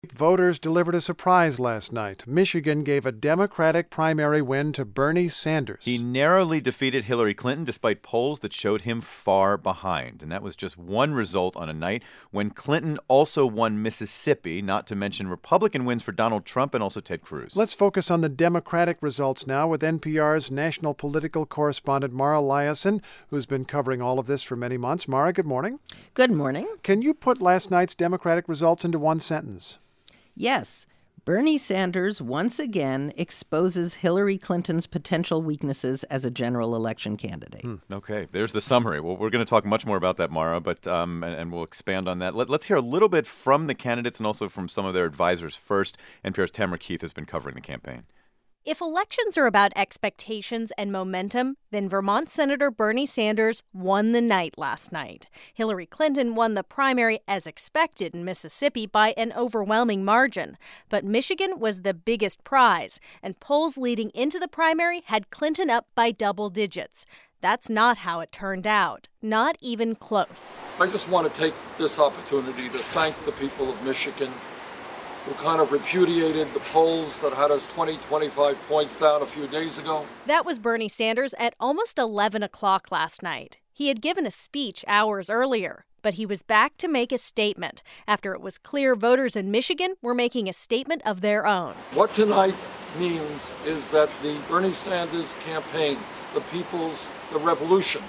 Voters delivered a surprise last night. Michigan gave a Democratic primary win to Bernie Sanders. He narrowly defeated Hillary Clinton despite polls that showed him far behind. And that was just one result on a night when Clinton also won Mississippi, not to mention Republican wins for Donald Trump and also Ted Cruz. Let's focus on the Democratic results now with NPR's national political correspondent Mara Liasson, who's been covering all of this for many months. Mara, good morning. Good morning. Can you put last night's Democratic results into one sentence? Yes, Bernie Sanders once again exposes Hillary Clinton's potential weaknesses as a general election candidate. Okay, there's the summary. Well, we're going to talk much more about that, Mara, but and we'll expand on that. Let's hear a little bit from the candidates and also from some of their advisors first. NPR's Tamara Keith has been covering the campaign. If elections are about expectations and momentum, then Vermont Senator Bernie Sanders won the night last night. Hillary Clinton won the primary as expected in Mississippi by an overwhelming margin. But Michigan was the biggest prize, and polls leading into the primary had Clinton up by double digits. That's not how it turned out, not even close. I just want to take this opportunity to thank the people of Michigan who kind of repudiated the polls that had us 25 points down a few days ago. That was Bernie Sanders at almost 11 o'clock last night. He had given a speech hours earlier, but he was back to make a statement after it was clear voters in Michigan were making a statement of their own. What tonight means is that the Bernie Sanders campaign, the people's revolution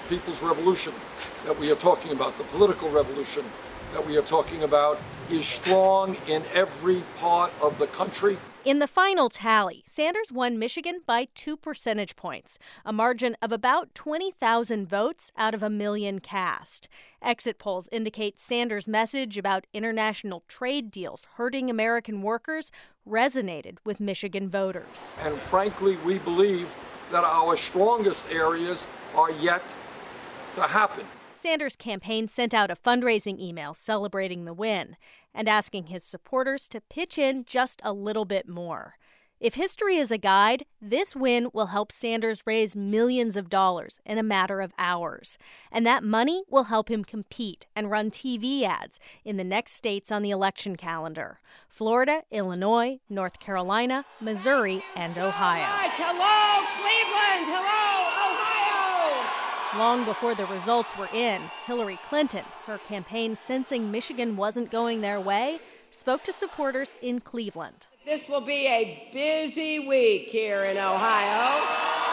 that we are talking about, the political revolution that we are talking about, is strong in every part of the country. In the final tally, Sanders won Michigan by 2 percentage points, a margin of about 20,000 votes out of a million cast. Exit polls indicate Sanders' message about international trade deals hurting American workers resonated with Michigan voters. And frankly, we believe that our strongest areas are yet to happen. Sanders' campaign sent out a fundraising email celebrating the win and asking his supporters to pitch in just a little bit more. If history is a guide, this win will help Sanders raise millions of dollars in a matter of hours. And that money will help him compete and run TV ads in the next states on the election calendar: Florida, Illinois, North Carolina, Missouri, and Ohio. Hello, Cleveland! Hello, Ohio! Long before the results were in, Hillary Clinton, her campaign sensing Michigan wasn't going their way, spoke to supporters in Cleveland. This will be a busy week here in Ohio.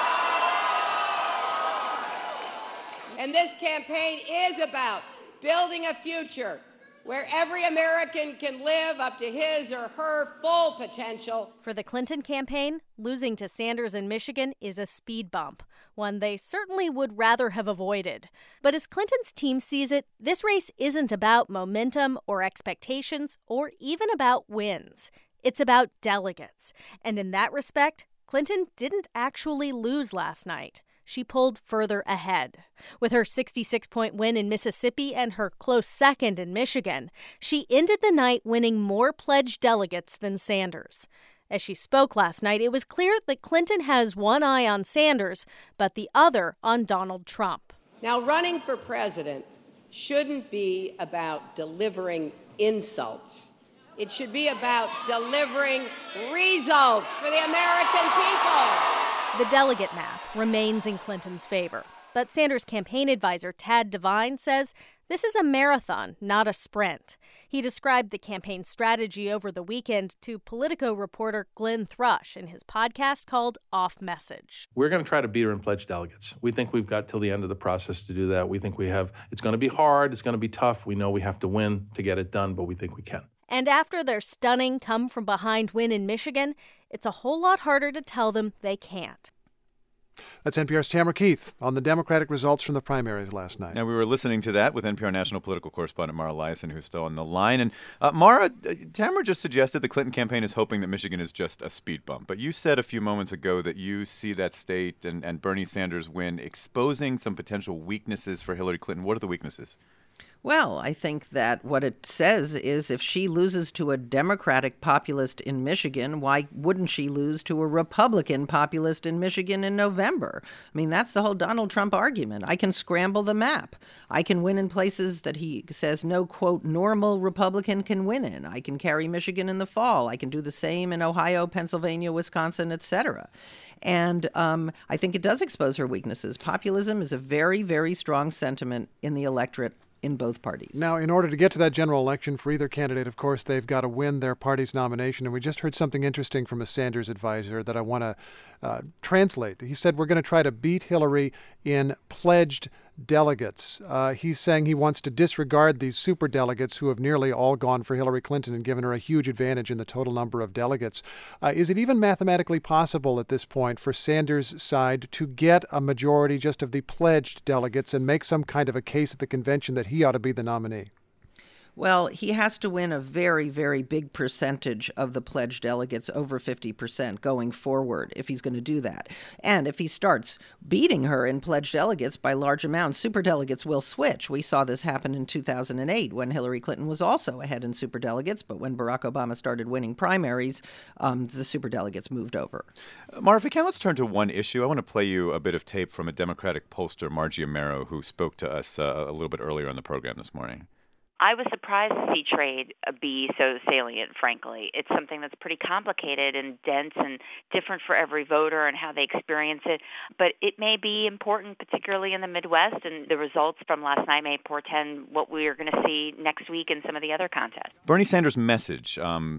And this campaign is about building a future where every American can live up to his or her full potential. For the Clinton campaign, losing to Sanders in Michigan is a speed bump, one they certainly would rather have avoided. But as Clinton's team sees it, this race isn't about momentum or expectations or even about wins. It's about delegates. And in that respect, Clinton didn't actually lose last night. She pulled further ahead. With her 66-point win in Mississippi and her close second in Michigan, she ended the night winning more pledged delegates than Sanders. As she spoke last night, it was clear that Clinton has one eye on Sanders, but the other on Donald Trump. Now, running for president shouldn't be about delivering insults. It should be about delivering results for the American people. The delegate math remains in Clinton's favor. But Sanders' campaign advisor, Tad Devine, says this is a marathon, not a sprint. He described the campaign strategy over the weekend to Politico reporter Glenn Thrush in his podcast called Off Message. We're going to try to beat her in pledged delegates. We think we've got till the end of the process to do that. We think we have. It's going to be hard. It's going to be tough. We know we have to win to get it done, but we think we can. And after their stunning come-from-behind win in Michigan, it's a whole lot harder to tell them they can't. That's NPR's Tamara Keith on the Democratic results from the primaries last night. And we were listening to that with NPR national political correspondent Mara Liasson, who's still on the line. And Mara, Tamara just suggested the Clinton campaign is hoping that Michigan is just a speed bump. But you said a few moments ago that you see that state and Bernie Sanders win exposing some potential weaknesses for Hillary Clinton. What are the weaknesses? Well, I think that what it says is if she loses to a Democratic populist in Michigan, why wouldn't she lose to a Republican populist in Michigan in November? I mean, that's the whole Donald Trump argument. I can scramble the map. I can win in places that he says no, quote, normal Republican can win in. I can carry Michigan in the fall. I can do the same in Ohio, Pennsylvania, Wisconsin, et cetera. And I think it does expose her weaknesses. Populism is a very, very strong sentiment in the electorate in both parties. Now, in order to get to that general election for either candidate, of course, they've got to win their party's nomination. And we just heard something interesting from a Sanders advisor that I want to translate. He said, we're going to try to beat Hillary in pledged delegates. He's saying he wants to disregard these superdelegates who have nearly all gone for Hillary Clinton and given her a huge advantage in the total number of delegates. Is it even mathematically possible at this point for Sanders' side to get a majority just of the pledged delegates and make some kind of a case at the convention that he ought to be the nominee? Well, he has to win a very, very big percentage of the pledged delegates, over 50% going forward, if he's going to do that. And if he starts beating her in pledged delegates by large amounts, superdelegates will switch. We saw this happen in 2008 when Hillary Clinton was also ahead in superdelegates, but when Barack Obama started winning primaries, the superdelegates moved over. Mara, if we can, let's turn to one issue. I want to play you a bit of tape from a Democratic pollster, Margie Amero, who spoke to us a little bit earlier in the program this morning. I was surprised to see trade be so salient, frankly. It's something that's pretty complicated and dense and different for every voter and how they experience it. But it may be important, particularly in the Midwest, and the results from last night may portend what we are going to see next week in some of the other contests. Bernie Sanders' message,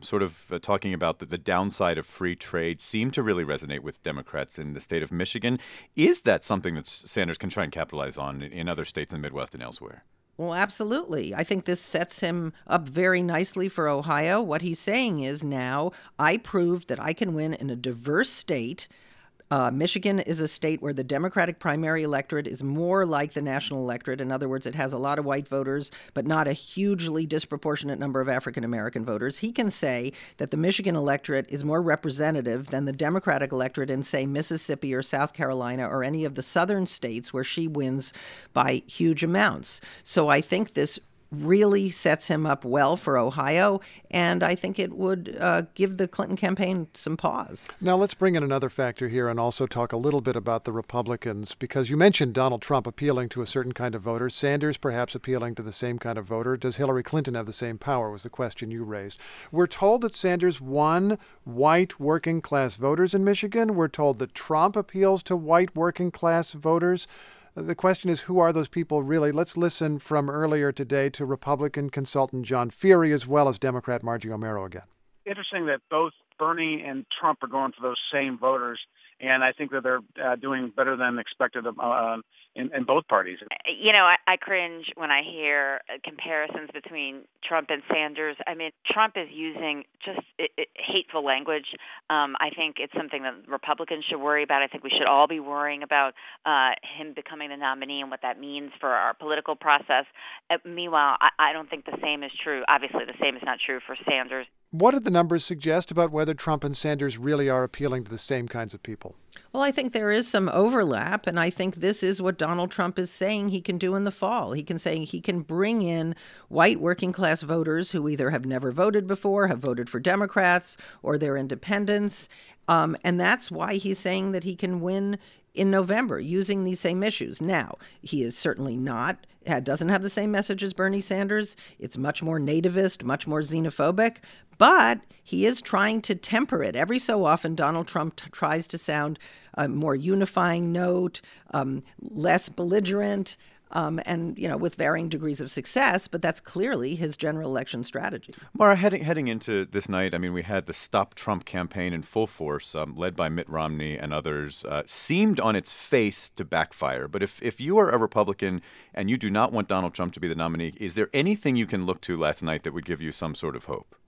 talking about the downside of free trade, seemed to really resonate with Democrats in the state of Michigan. Is that something that Sanders can try and capitalize on in other states in the Midwest and elsewhere? Well, absolutely. I think this sets him up very nicely for Ohio. What he's saying is now, I proved that I can win in a diverse state. Michigan is a state where the Democratic primary electorate is more like the national electorate. In other words, it has a lot of white voters, but not a hugely disproportionate number of African-American voters. He can say that the Michigan electorate is more representative than the Democratic electorate in, say, Mississippi or South Carolina or any of the southern states where she wins by huge amounts. So I think this really sets him up well for Ohio, and I think it would give the Clinton campaign some pause. Now, let's bring in another factor here and also talk a little bit about the Republicans, because you mentioned Donald Trump appealing to a certain kind of voter, Sanders perhaps appealing to the same kind of voter. Does Hillary Clinton have the same power, was the question you raised. We're told that Sanders won white working-class voters in Michigan. We're told that Trump appeals to white working-class voters. The question is, who are those people really? Let's listen from earlier today to Republican consultant John Feary as well as Democrat Margie Amero again. Interesting that both Bernie and Trump are going for those same voters, and I think that they're doing better than expected in both parties. You know, I cringe when I hear comparisons between Trump and Sanders. I mean, Trump is using just hateful language. I think it's something that Republicans should worry about. I think we should all be worrying about him becoming the nominee and what that means for our political process. Meanwhile, I don't think the same is true. Obviously, the same is not true for Sanders. What did the numbers suggest about whether Trump and Sanders really are appealing to the same kinds of people? Well, I think there is some overlap, and I think this is what Donald Trump is saying he can do in the fall. He can say he can bring in white working-class voters who either have never voted before, have voted for Democrats, or they're independents, and that's why he's saying that he can win in November using these same issues. Now, he is certainly doesn't have the same message as Bernie Sanders. It's much more nativist, much more xenophobic, but he is trying to temper it. Every so often, Donald Trump tries to sound a more unifying note, less belligerent, and, you know, with varying degrees of success, but that's clearly his general election strategy. Mara, heading into this night, I mean, we had the Stop Trump campaign in full force, led by Mitt Romney and others, seemed on its face to backfire. But if you are a Republican and you do not want Donald Trump to be the nominee, is there anything you can look to last night that would give you some sort of hope?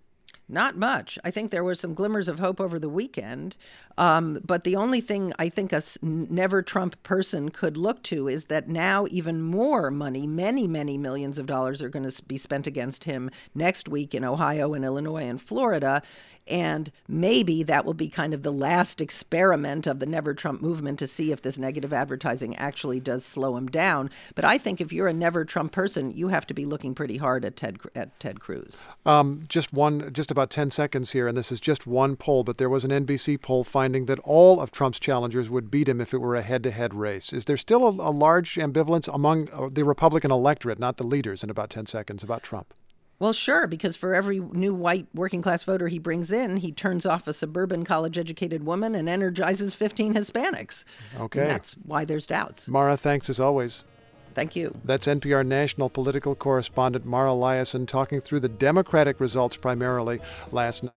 Not much. I think there were some glimmers of hope over the weekend. But the only thing I think a never Trump person could look to is that now even more money, many, many millions of dollars are going to be spent against him next week in Ohio and Illinois and Florida. And maybe that will be kind of the last experiment of the Never Trump movement to see if this negative advertising actually does slow him down. But I think if you're a Never Trump person, you have to be looking pretty hard at Ted Cruz. Just about 10 seconds here, and this is just one poll, but there was an NBC poll finding that all of Trump's challengers would beat him if it were a head-to-head race. Is there still a large ambivalence among the Republican electorate, not the leaders, in about 10 seconds about Trump? Well, sure, because for every new white working-class voter he brings in, he turns off a suburban college-educated woman and energizes 15 Hispanics. Okay. And that's why there's doubts. Mara, thanks as always. Thank you. That's NPR national political correspondent Mara Liasson talking through the Democratic results primarily last night.